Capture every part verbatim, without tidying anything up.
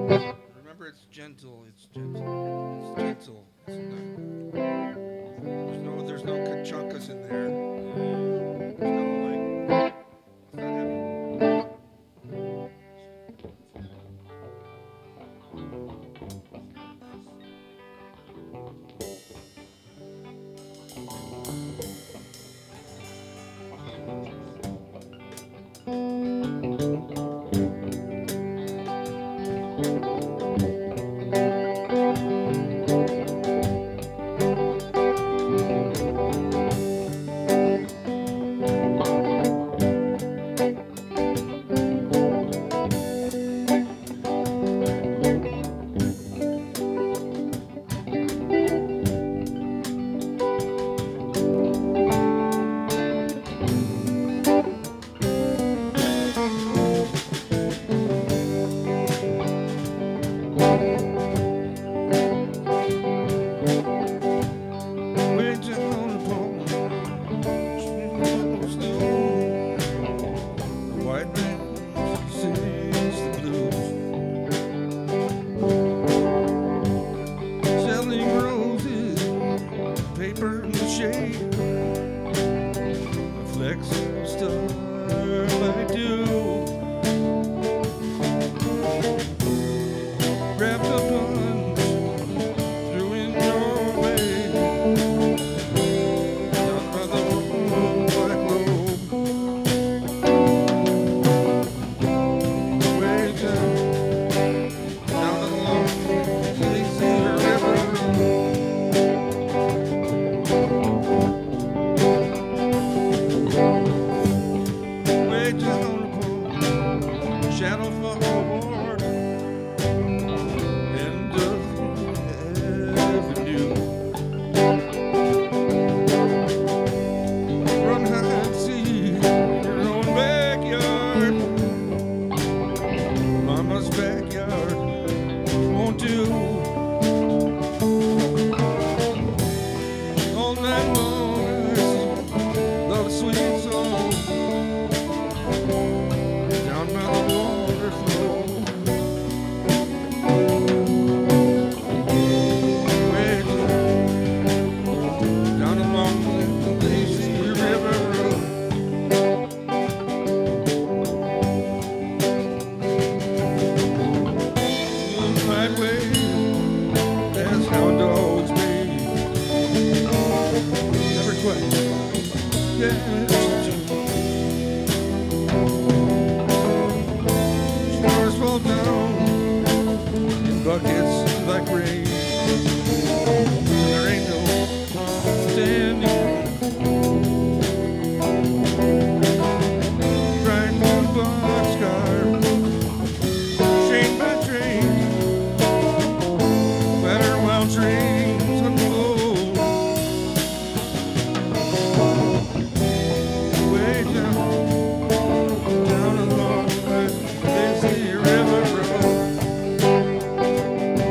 Remember, it's gentle. It's gentle. It's gentle. It's not, there's no there's no kachunkas in there. There's no like. It's not heavy. Waiting on the pole, still the white man sings the blues, selling roses, paper mache, a flexible stuff I do. Grabbed a punch, threw in your way, down by the old black robe, way down, down the long lazy river road, way down the pole, shadow forward. End of the avenue. Run hide and seek your own backyard. Mama's backyard won't do. All night long, love a sweet song down by the water flow. Down along the lazy river road, moonlight way, that's how dogs be. Never quite, yeah. Stars fall down in buckets like rain. There ain't no standing, trying to boxcar, train by train, batter while trains unfold. Way down, down along the lazy river road.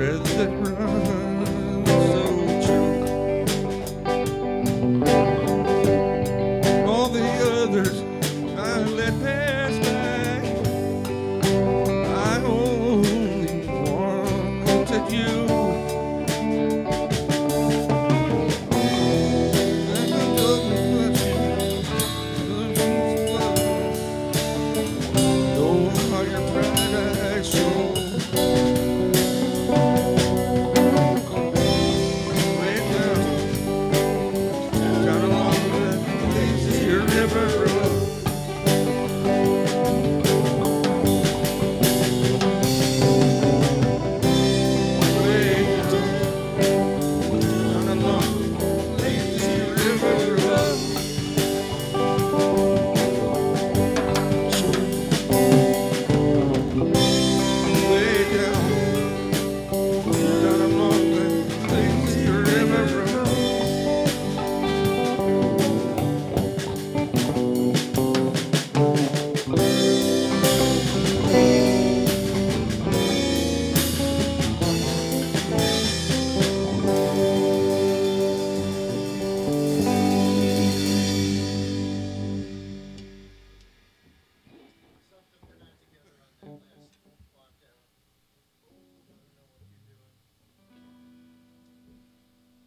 thread that runs so true. All the others I let pass by. I only wanted you.